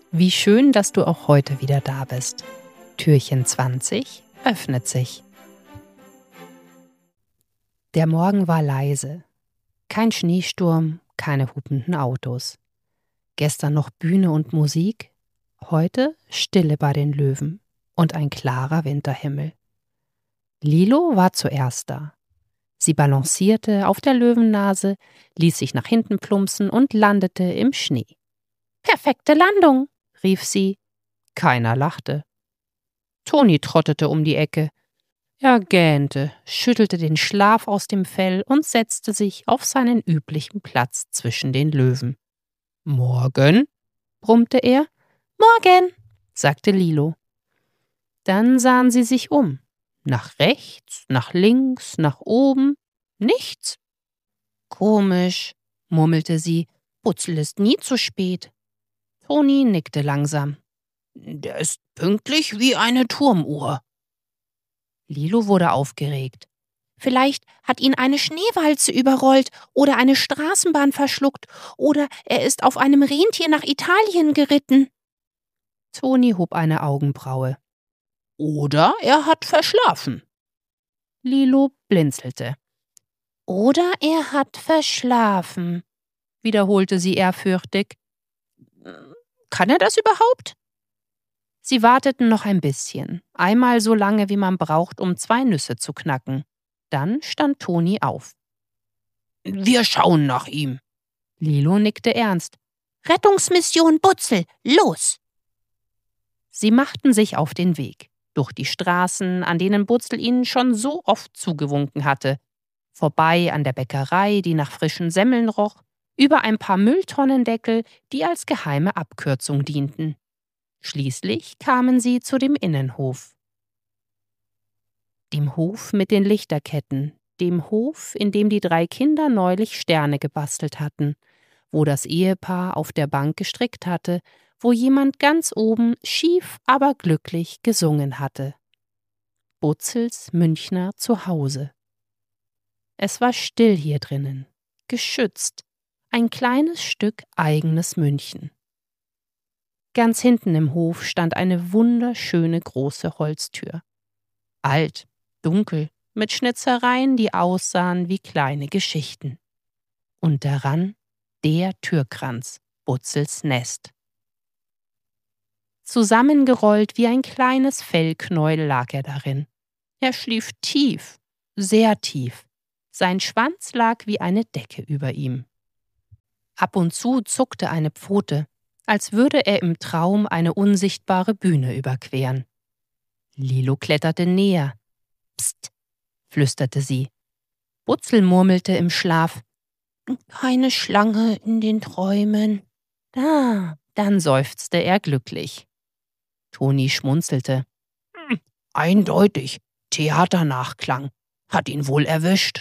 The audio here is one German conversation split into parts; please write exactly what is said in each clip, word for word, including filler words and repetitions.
Wie schön, dass du auch heute wieder da bist. Türchen zwanzig öffnet sich. Der Morgen war leise. Kein Schneesturm, keine hupenden Autos. Gestern noch Bühne und Musik, heute Stille bei den Löwen und ein klarer Winterhimmel. Lilo war zuerst da. Sie balancierte auf der Löwennase, ließ sich nach hinten plumpsen und landete im Schnee. »Perfekte Landung«, rief sie. Keiner lachte. Toni trottete um die Ecke. Er gähnte, schüttelte den Schlaf aus dem Fell und setzte sich auf seinen üblichen Platz zwischen den Löwen. »Morgen?« brummte er. »Morgen«, sagte Lilo. Dann sahen sie sich um. Nach rechts, nach links, nach oben. Nichts. »Komisch«, murmelte sie. »Butzel ist nie zu spät.« Toni nickte langsam. »Der ist pünktlich wie eine Turmuhr.« Lilo wurde aufgeregt. Vielleicht hat ihn eine Schneewalze überrollt oder eine Straßenbahn verschluckt oder er ist auf einem Rentier nach Italien geritten. Toni hob eine Augenbraue. Oder er hat verschlafen. Lilo blinzelte. Oder er hat verschlafen, wiederholte sie ehrfürchtig. Kann er das überhaupt? Sie warteten noch ein bisschen, einmal so lange, wie man braucht, um zwei Nüsse zu knacken. Dann stand Toni auf. »Wir schauen nach ihm.« Lilo nickte ernst. »Rettungsmission Butzel, los!« Sie machten sich auf den Weg, durch die Straßen, an denen Butzel ihnen schon so oft zugewunken hatte, vorbei an der Bäckerei, die nach frischen Semmeln roch, über ein paar Mülltonnendeckel, die als geheime Abkürzung dienten. Schließlich kamen sie zu dem Innenhof. Dem Hof mit den Lichterketten, dem Hof, in dem die drei Kinder neulich Sterne gebastelt hatten, wo das Ehepaar auf der Bank gestrickt hatte, wo jemand ganz oben schief, aber glücklich gesungen hatte. Butzels Münchner Zuhause. Es war still hier drinnen, geschützt, ein kleines Stück eigenes München. Ganz hinten im Hof stand eine wunderschöne große Holztür. Alt, dunkel, mit Schnitzereien, die aussahen wie kleine Geschichten. Und daran der Türkranz, Butzels Nest. Zusammengerollt wie ein kleines Fellknäuel lag er darin. Er schlief tief, sehr tief. Sein Schwanz lag wie eine Decke über ihm. Ab und zu zuckte eine Pfote, als würde er im Traum eine unsichtbare Bühne überqueren. Lilo kletterte näher. »Psst«, flüsterte sie. Butzel murmelte im Schlaf. »Keine Schlange in den Träumen.« »Ah«, dann seufzte er glücklich. Toni schmunzelte. Hm, »Eindeutig, Theaternachklang. Hat ihn wohl erwischt.«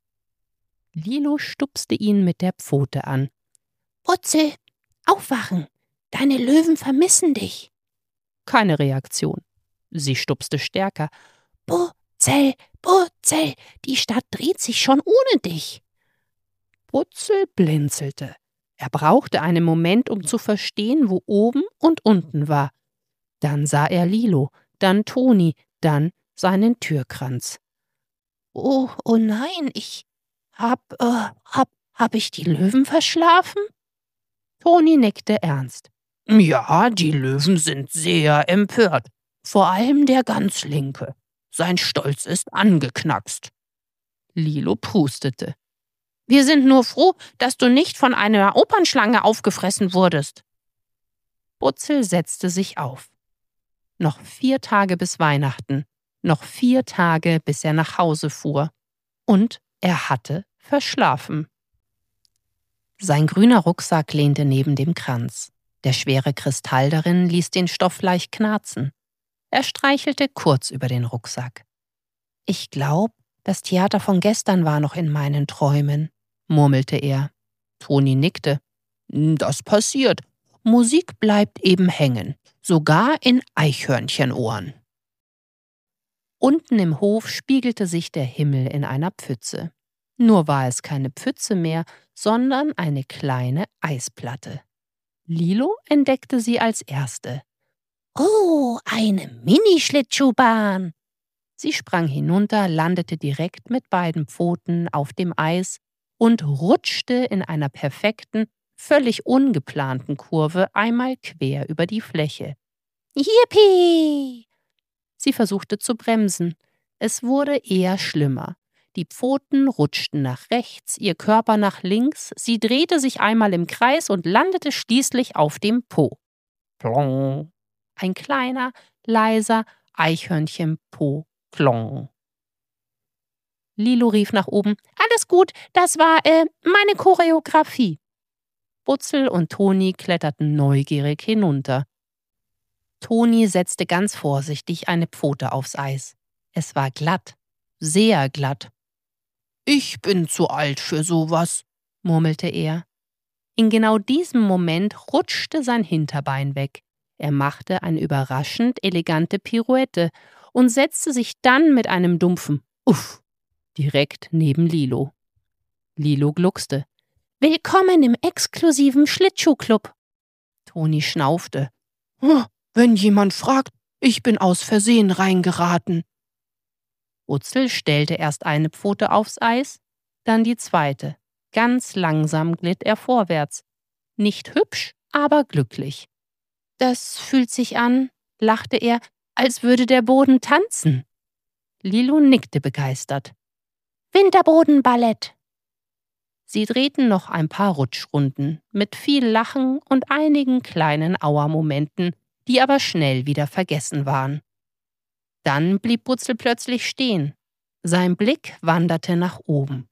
Lilo stupste ihn mit der Pfote an. »Butzel, aufwachen! Deine Löwen vermissen dich!« Keine Reaktion. Sie stupste stärker. »Butzel, Butzel, die Stadt dreht sich schon ohne dich!« Butzel blinzelte. Er brauchte einen Moment, um zu verstehen, wo oben und unten war. Dann sah er Lilo, dann Toni, dann seinen Türkranz. »Oh, oh nein, ich hab, äh, hab, hab ich die Löwen verschlafen?« Toni nickte ernst. »Ja, die Löwen sind sehr empört. Vor allem der ganz Linke. Sein Stolz ist angeknackst.« Lilo prustete. »Wir sind nur froh, dass du nicht von einer Opernschlange aufgefressen wurdest.« Butzel setzte sich auf. Noch vier Tage bis Weihnachten. Noch vier Tage, bis er nach Hause fuhr. Und er hatte verschlafen. Sein grüner Rucksack lehnte neben dem Kranz. Der schwere Kristall darin ließ den Stoff leicht knarzen. Er streichelte kurz über den Rucksack. »Ich glaub, das Theater von gestern war noch in meinen Träumen«, murmelte er. Toni nickte. »Das passiert. Musik bleibt eben hängen, sogar in Eichhörnchenohren.« Unten im Hof spiegelte sich der Himmel in einer Pfütze. Nur war es keine Pfütze mehr, sondern eine kleine Eisplatte. Lilo entdeckte sie als Erste. »Oh, eine Mini-Schlittschuhbahn!« Sie sprang hinunter, landete direkt mit beiden Pfoten auf dem Eis und rutschte in einer perfekten, völlig ungeplanten Kurve einmal quer über die Fläche. »Yippie!« Sie versuchte zu bremsen. Es wurde eher schlimmer. Die Pfoten rutschten nach rechts, ihr Körper nach links, sie drehte sich einmal im Kreis und landete schließlich auf dem Po. Plong. Ein kleiner, leiser Eichhörnchen-Po. Plong. Lilo rief nach oben: »Alles gut, das war, äh, meine Choreografie.« Butzel und Toni kletterten neugierig hinunter. Toni setzte ganz vorsichtig eine Pfote aufs Eis. Es war glatt, sehr glatt. »Ich bin zu alt für sowas«, murmelte er. In genau diesem Moment rutschte sein Hinterbein weg. Er machte eine überraschend elegante Pirouette und setzte sich dann mit einem dumpfen Uff direkt neben Lilo. Lilo gluckste. »Willkommen im exklusiven Schlittschuhclub«. Toni schnaufte. »Oh, wenn jemand fragt, ich bin aus Versehen reingeraten.« Butzel stellte erst eine Pfote aufs Eis, dann die zweite. Ganz langsam glitt er vorwärts. Nicht hübsch, aber glücklich. »Das fühlt sich an«, lachte er, »als würde der Boden tanzen.« Lilo nickte begeistert. »Winterbodenballett.« Sie drehten noch ein paar Rutschrunden, mit viel Lachen und einigen kleinen Auermomenten, die aber schnell wieder vergessen waren. Dann blieb Butzel plötzlich stehen. Sein Blick wanderte nach oben.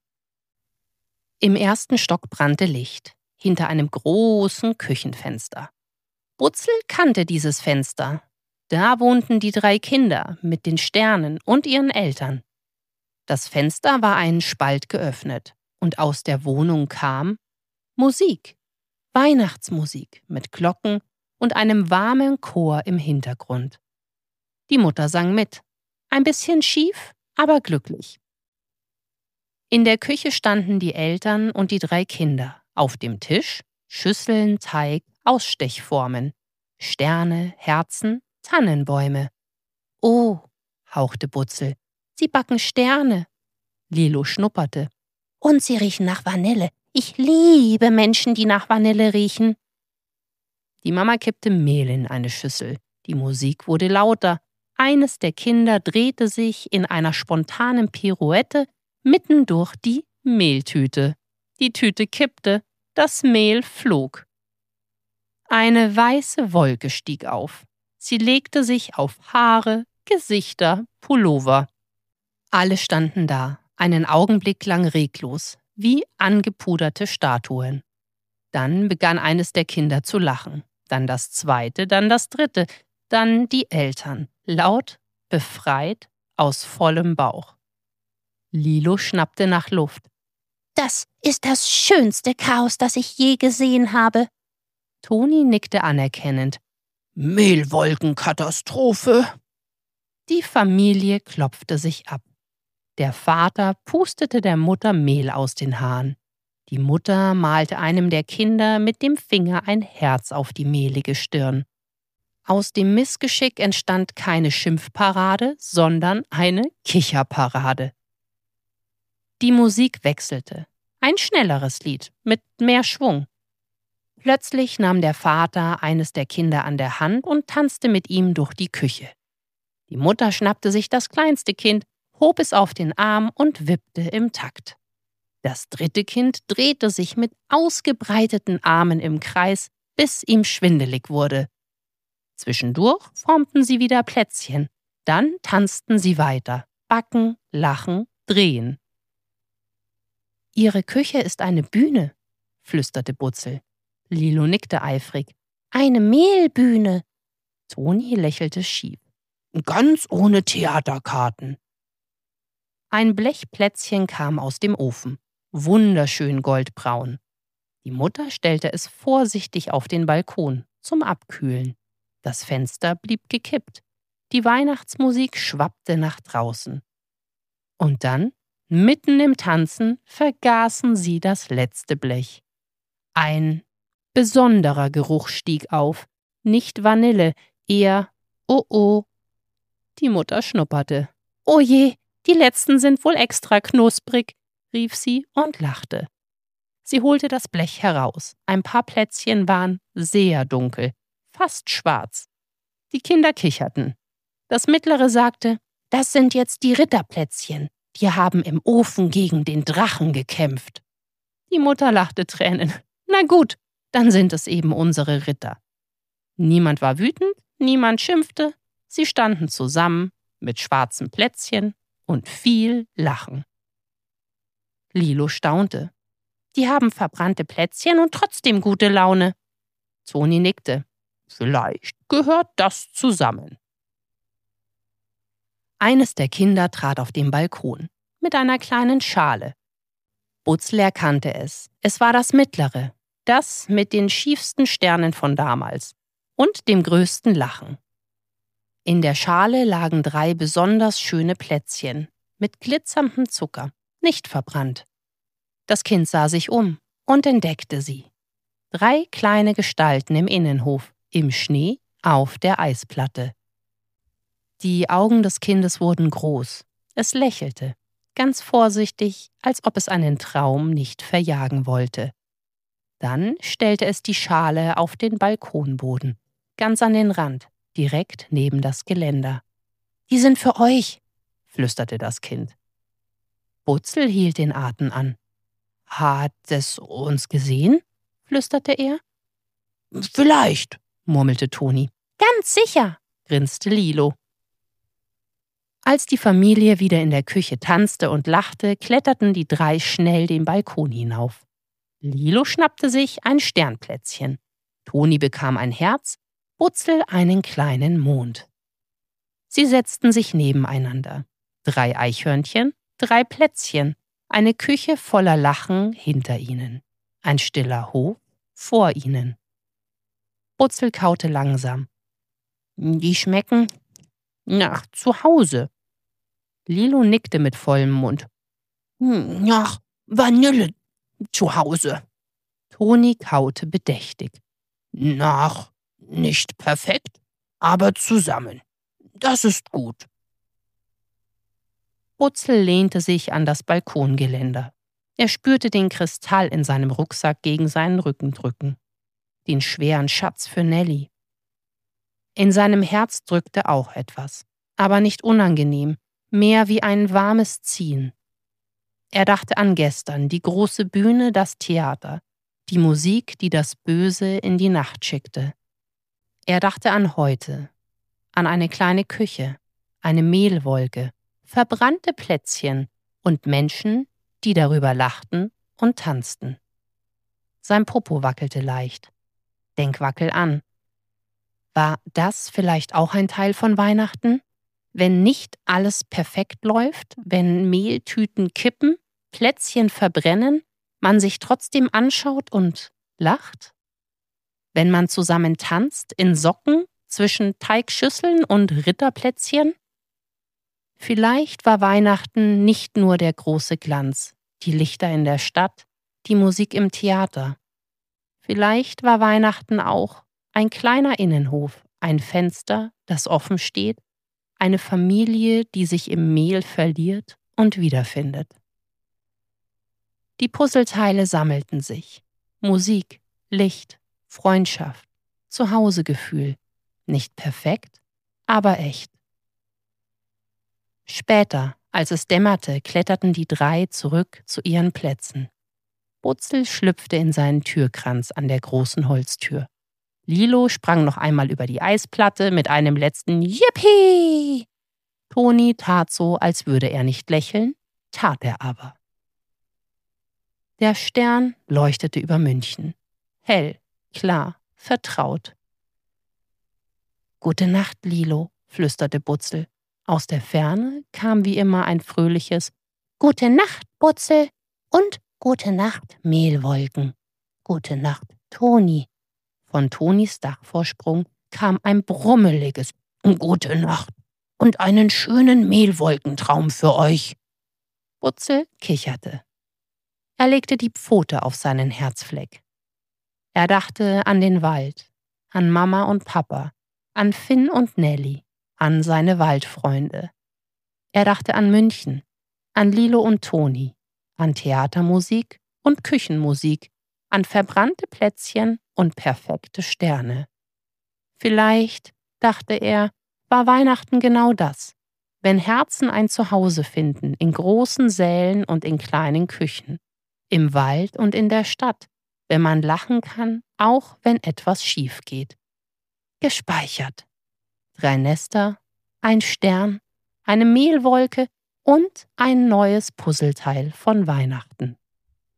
Im ersten Stock brannte Licht, hinter einem großen Küchenfenster. Butzel kannte dieses Fenster. Da wohnten die drei Kinder mit den Sternen und ihren Eltern. Das Fenster war einen Spalt geöffnet und aus der Wohnung kam Musik, Weihnachtsmusik mit Glocken und einem warmen Chor im Hintergrund. Die Mutter sang mit, ein bisschen schief, aber glücklich. In der Küche standen die Eltern und die drei Kinder. Auf dem Tisch Schüsseln, Teig, Ausstechformen, Sterne, Herzen, Tannenbäume. »Oh«, hauchte Butzel, »sie backen Sterne.« Lilo schnupperte. »Und sie riechen nach Vanille. Ich liebe Menschen, die nach Vanille riechen.« Die Mama kippte Mehl in eine Schüssel. Die Musik wurde lauter. Eines der Kinder drehte sich in einer spontanen Pirouette mitten durch die Mehltüte. Die Tüte kippte, das Mehl flog. Eine weiße Wolke stieg auf. Sie legte sich auf Haare, Gesichter, Pullover. Alle standen da, einen Augenblick lang reglos, wie angepuderte Statuen. Dann begann eines der Kinder zu lachen, dann das zweite, dann das dritte, dann die Eltern, laut, befreit, aus vollem Bauch. Lilo schnappte nach Luft. »Das ist das schönste Chaos, das ich je gesehen habe.« Toni nickte anerkennend. »Mehlwolkenkatastrophe!« Die Familie klopfte sich ab. Der Vater pustete der Mutter Mehl aus den Haaren. Die Mutter malte einem der Kinder mit dem Finger ein Herz auf die mehlige Stirn. Aus dem Missgeschick entstand keine Schimpfparade, sondern eine Kicherparade. Die Musik wechselte. Ein schnelleres Lied mit mehr Schwung. Plötzlich nahm der Vater eines der Kinder an der Hand und tanzte mit ihm durch die Küche. Die Mutter schnappte sich das kleinste Kind, hob es auf den Arm und wippte im Takt. Das dritte Kind drehte sich mit ausgebreiteten Armen im Kreis, bis ihm schwindelig wurde. Zwischendurch formten sie wieder Plätzchen, dann tanzten sie weiter, backen, lachen, drehen. »Ihre Küche ist eine Bühne«, flüsterte Butzel. Lilo nickte eifrig. »Eine Mehlbühne.« Toni lächelte schief. »Ganz ohne Theaterkarten.« Ein Blechplätzchen kam aus dem Ofen, wunderschön goldbraun. Die Mutter stellte es vorsichtig auf den Balkon zum Abkühlen. Das Fenster blieb gekippt. Die Weihnachtsmusik schwappte nach draußen. Und dann, mitten im Tanzen, vergaßen sie das letzte Blech. Ein Besonderer Geruch stieg auf. Nicht Vanille, eher oh oh. Die Mutter schnupperte. »Oh je, die letzten sind wohl extra knusprig«, rief sie und lachte. Sie holte das Blech heraus. Ein paar Plätzchen waren sehr dunkel, fast schwarz. Die Kinder kicherten. Das Mittlere sagte, »Das sind jetzt die Ritterplätzchen. Die haben im Ofen gegen den Drachen gekämpft.« Die Mutter lachte Tränen. »Na gut, dann sind es eben unsere Ritter.« Niemand war wütend, niemand schimpfte. Sie standen zusammen mit schwarzen Plätzchen und viel Lachen. Lilo staunte. »Die haben verbrannte Plätzchen und trotzdem gute Laune.« Toni nickte. »Vielleicht gehört das zusammen.« Eines der Kinder trat auf den Balkon mit einer kleinen Schale. Butzel erkannte es. Es war das Mittlere, das mit den schiefsten Sternen von damals und dem größten Lachen. In der Schale lagen drei besonders schöne Plätzchen mit glitzerndem Zucker, nicht verbrannt. Das Kind sah sich um und entdeckte sie. Drei kleine Gestalten im Innenhof, im Schnee, auf der Eisplatte. Die Augen des Kindes wurden groß. Es lächelte, ganz vorsichtig, als ob es einen Traum nicht verjagen wollte. Dann stellte es die Schale auf den Balkonboden, ganz an den Rand, direkt neben das Geländer. »Die sind für euch«, flüsterte das Kind. Butzel hielt den Atem an. »Hat es uns gesehen?«, flüsterte er. »Vielleicht«, murmelte Toni. »Ganz sicher«, grinste Lilo. Als die Familie wieder in der Küche tanzte und lachte, kletterten die drei schnell den Balkon hinauf. Lilo schnappte sich ein Sternplätzchen. Toni bekam ein Herz, Butzel einen kleinen Mond. Sie setzten sich nebeneinander. Drei Eichhörnchen, drei Plätzchen, eine Küche voller Lachen hinter ihnen, ein stiller Hof vor ihnen. Butzel kaute langsam. »Die schmecken nach zu Hause.« Lilo nickte mit vollem Mund. »Nach Vanille zu Hause.« Toni kaute bedächtig. »Nach nicht perfekt, aber zusammen. Das ist gut.« Butzel lehnte sich an das Balkongeländer. Er spürte den Kristall in seinem Rucksack gegen seinen Rücken drücken. Den schweren Schatz für Nelly. In seinem Herz drückte auch etwas, aber nicht unangenehm, mehr wie ein warmes Ziehen. Er dachte an gestern, die große Bühne, das Theater, die Musik, die das Böse in die Nacht schickte. Er dachte an heute, an eine kleine Küche, eine Mehlwolke, verbrannte Plätzchen und Menschen, die darüber lachten und tanzten. Sein Popo wackelte leicht. Denkwackel an. War das vielleicht auch ein Teil von Weihnachten? Wenn nicht alles perfekt läuft, wenn Mehltüten kippen, Plätzchen verbrennen, man sich trotzdem anschaut und lacht? Wenn man zusammen tanzt in Socken zwischen Teigschüsseln und Ritterplätzchen? Vielleicht war Weihnachten nicht nur der große Glanz, die Lichter in der Stadt, die Musik im Theater. Vielleicht war Weihnachten auch ein kleiner Innenhof, ein Fenster, das offen steht, eine Familie, die sich im Mehl verliert und wiederfindet. Die Puzzleteile sammelten sich. Musik, Licht, Freundschaft, Zuhausegefühl. Nicht perfekt, aber echt. Später, als es dämmerte, kletterten die drei zurück zu ihren Plätzen. Butzel schlüpfte in seinen Türkranz an der großen Holztür. Lilo sprang noch einmal über die Eisplatte mit einem letzten Yippie! Toni tat so, als würde er nicht lächeln, tat er aber. Der Stern leuchtete über München. Hell, klar, vertraut. »Gute Nacht, Lilo«, flüsterte Butzel. Aus der Ferne kam wie immer ein fröhliches »Gute Nacht, Butzel« und »Gute Nacht, Mehlwolken«. »Gute Nacht, Toni«. Von Tonis Dachvorsprung kam ein brummeliges »Gute Nacht« und einen schönen Mehlwolkentraum für euch. Butzel kicherte. Er legte die Pfote auf seinen Herzfleck. Er dachte an den Wald, an Mama und Papa, an Finn und Nelly, an seine Waldfreunde. Er dachte an München, an Lilo und Toni, an Theatermusik und Küchenmusik, an verbrannte Plätzchen und perfekte Sterne. Vielleicht, dachte er, war Weihnachten genau das, wenn Herzen ein Zuhause finden, in großen Sälen und in kleinen Küchen, im Wald und in der Stadt, wenn man lachen kann, auch wenn etwas schief geht. Gespeichert. Drei Nester, ein Stern, eine Mehlwolke und ein neues Puzzleteil von Weihnachten.